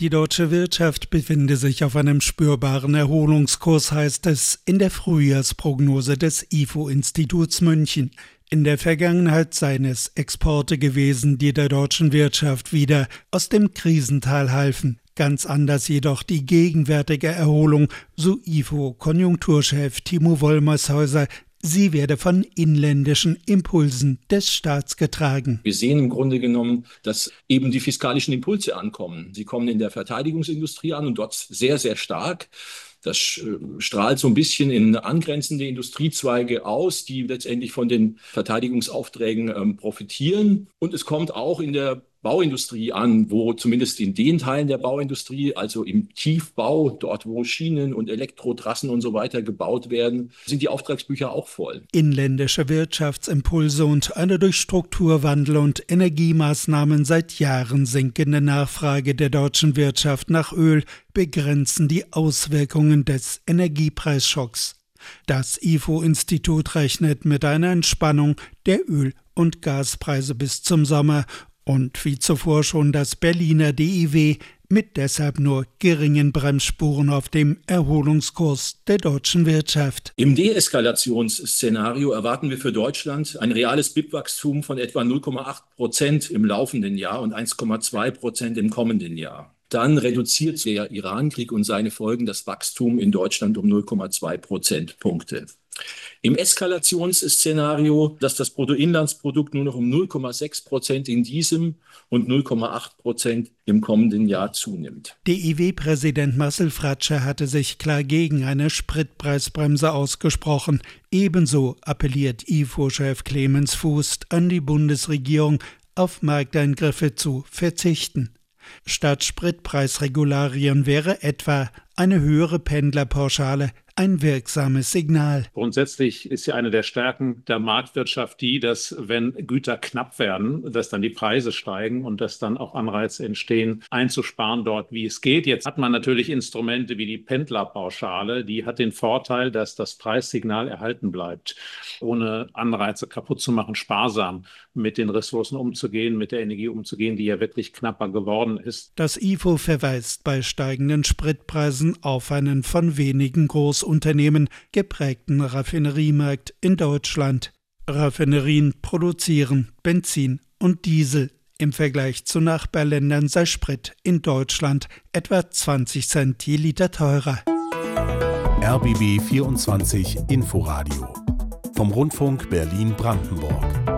Die deutsche Wirtschaft befinde sich auf einem spürbaren Erholungskurs, heißt es in der Frühjahrsprognose des IFO-Instituts München. In der Vergangenheit seien es Exporte gewesen, die der deutschen Wirtschaft wieder aus dem Krisental halfen. Ganz anders jedoch die gegenwärtige Erholung, so IFO-Konjunkturchef Timo Wollmershäuser. Sie werde von inländischen Impulsen des Staats getragen. Wir sehen im Grunde genommen, dass eben die fiskalischen Impulse ankommen. Sie kommen in der Verteidigungsindustrie an und dort sehr, sehr stark. Das strahlt so ein bisschen in angrenzende Industriezweige aus, die letztendlich von den Verteidigungsaufträgen profitieren. Und es kommt auch in der Bauindustrie an, wo zumindest in den Teilen der Bauindustrie, also im Tiefbau, dort wo Schienen und Elektrotrassen und so weiter gebaut werden, sind die Auftragsbücher auch voll. Inländische Wirtschaftsimpulse und eine durch Strukturwandel und Energiemaßnahmen seit Jahren sinkende Nachfrage der deutschen Wirtschaft nach Öl begrenzen die Auswirkungen des Energiepreisschocks. Das IFO-Institut rechnet mit einer Entspannung der Öl- und Gaspreise bis zum Sommer und wie zuvor schon das Berliner DIW mit deshalb nur geringen Bremsspuren auf dem Erholungskurs der deutschen Wirtschaft. Im Deeskalationsszenario erwarten wir für Deutschland ein reales BIP-Wachstum von etwa 0,8% im laufenden Jahr und 1,2% im kommenden Jahr. Dann reduziert der Irankrieg und seine Folgen das Wachstum in Deutschland um 0,2 Prozentpunkte. Im Eskalationsszenario, dass das Bruttoinlandsprodukt nur noch um 0,6% in diesem und 0,8% im kommenden Jahr zunimmt. DIW-Präsident Marcel Fratscher hatte sich klar gegen eine Spritpreisbremse ausgesprochen. Ebenso appelliert IFO-Chef Clemens Fuß an die Bundesregierung, auf Markteingriffe zu verzichten. Statt Spritpreisregularien wäre etwa eine höhere Pendlerpauschale ein wirksames Signal. Grundsätzlich ist ja eine der Stärken der Marktwirtschaft die, dass wenn Güter knapp werden, dass dann die Preise steigen und dass dann auch Anreize entstehen, einzusparen dort, wie es geht. Jetzt hat man natürlich Instrumente wie die Pendlerpauschale, die hat den Vorteil, dass das Preissignal erhalten bleibt, ohne Anreize kaputt zu machen, sparsam mit den Ressourcen umzugehen, mit der Energie umzugehen, die ja wirklich knapper geworden ist. Das IFO verweist bei steigenden Spritpreisen auf einen von wenigen Großunternehmen geprägten Raffineriemarkt in Deutschland. Raffinerien produzieren Benzin und Diesel. Im Vergleich zu Nachbarländern sei Sprit in Deutschland etwa 20 Cent je Liter teurer. RBB 24 Inforadio vom Rundfunk Berlin-Brandenburg.